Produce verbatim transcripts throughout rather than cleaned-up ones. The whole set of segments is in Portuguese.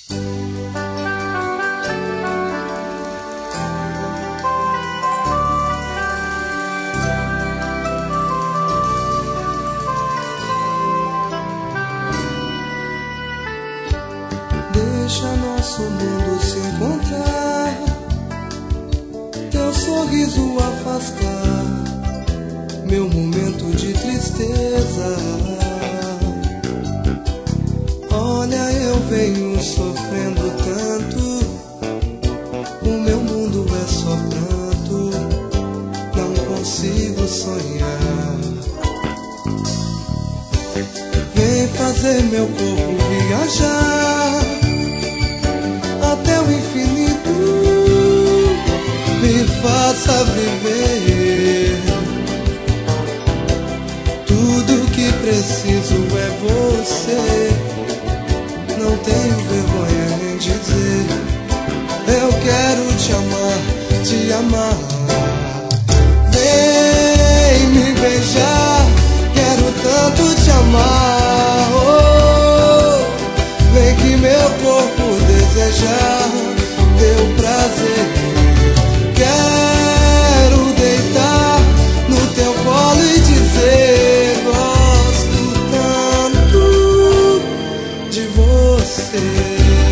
Deixa nosso mundo se encontrar, teu sorriso afastar meu momento de tristeza. Olha, eu venho sofrendo tanto, o meu mundo é só pranto, não consigo sonhar. Vem fazer meu corpo viajar até o infinito, me faça viver. Tudo que preciso é você, não tenho vergonha em dizer. Eu quero te amar, te amar. Vem me beijar, quero tanto te amar. Oh, vem que meu corpo desejar teu prazer. Quero deitar no teu colo e dizer: gosto tanto de você.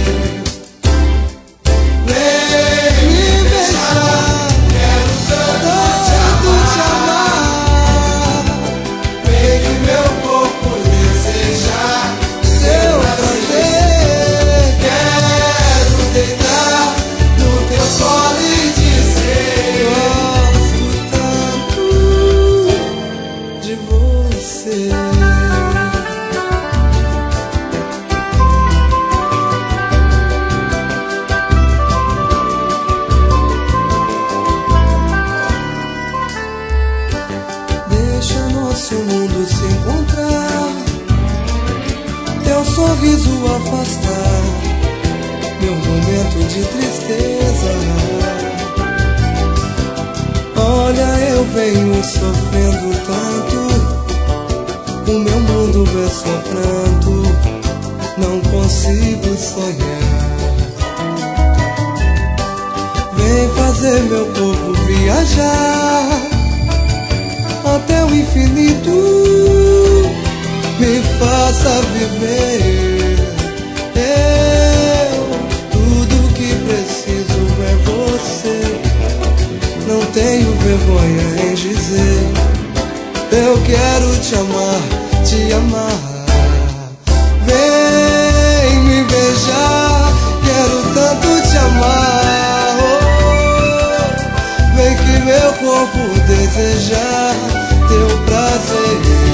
Vem me beijar, quero tanto te amar. Vem que meu corpo desejar teu prazer. Quero deitar no teu colo e dizer: gosto tanto de você. Deixa nosso mundo se encontrar, teu sorriso afastar meu momento de tristeza. Olha, eu venho sofrendo tanto, o meu mundo é só pranto, não consigo sonhar. Vem fazer meu corpo viajar até o infinito, me faça viver. Eu, tudo que preciso é você, não tenho vergonha em dizer. Eu quero te amar, te amar. Vem me beijar, quero tanto te amar. Oh, vem que meu corpo desejar teu prazer.